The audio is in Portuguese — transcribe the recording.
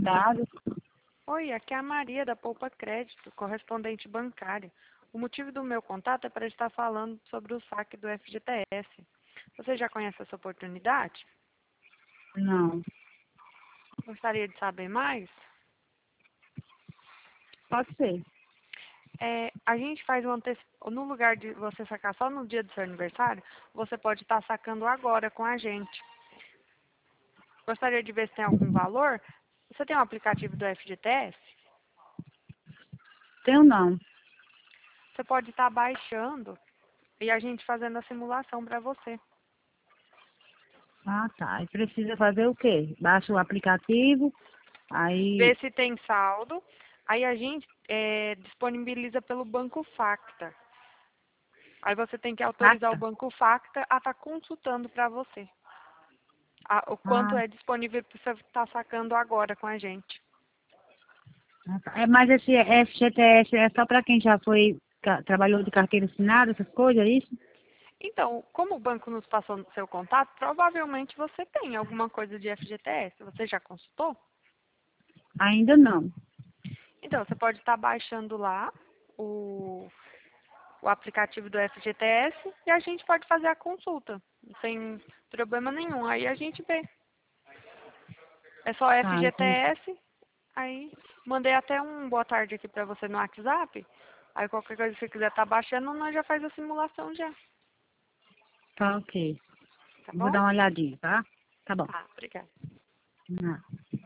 Dados. Oi, aqui é a Maria da Poupa Crédito, correspondente bancária. O motivo do meu contato é para estar falando sobre o saque do FGTS. Você já conhece essa oportunidade? Não. Gostaria de saber mais? Pode ser. A gente faz no lugar de você sacar só no dia do seu aniversário, você pode estar sacando agora com a gente. Gostaria de ver se tem algum valor? Você tem um aplicativo do FGTS? Tenho não. Você pode estar baixando e a gente fazendo a simulação para você. Ah, tá. E precisa fazer o quê? Baixa o aplicativo, aí... Ver se tem saldo. Aí a gente disponibiliza pelo Banco Facta. Aí você tem que autorizar o Pacta. Banco Facta a estar consultando para você. O quanto Ah, é disponível para você estar sacando agora com a gente. tá. Mas esse FGTS é só para quem já foi, trabalhou de carteira assinada, essas coisas, é isso? Então, como o banco nos passou o seu contato, provavelmente você tem alguma coisa de FGTS. Você já consultou? Ainda não. Então, você pode estar baixando lá o, o aplicativo do FGTS e a gente pode fazer a consulta, sem problema nenhum. Aí a gente vê. É só Tá, entendi. FGTS, aí mandei até um boa tarde aqui pra você no WhatsApp. Aí qualquer coisa que você quiser estar baixando, nós já faz a simulação já, Tá, ok. tá Vou bom? dar uma olhadinha, tá? Tá bom. Tá, obrigada. Não.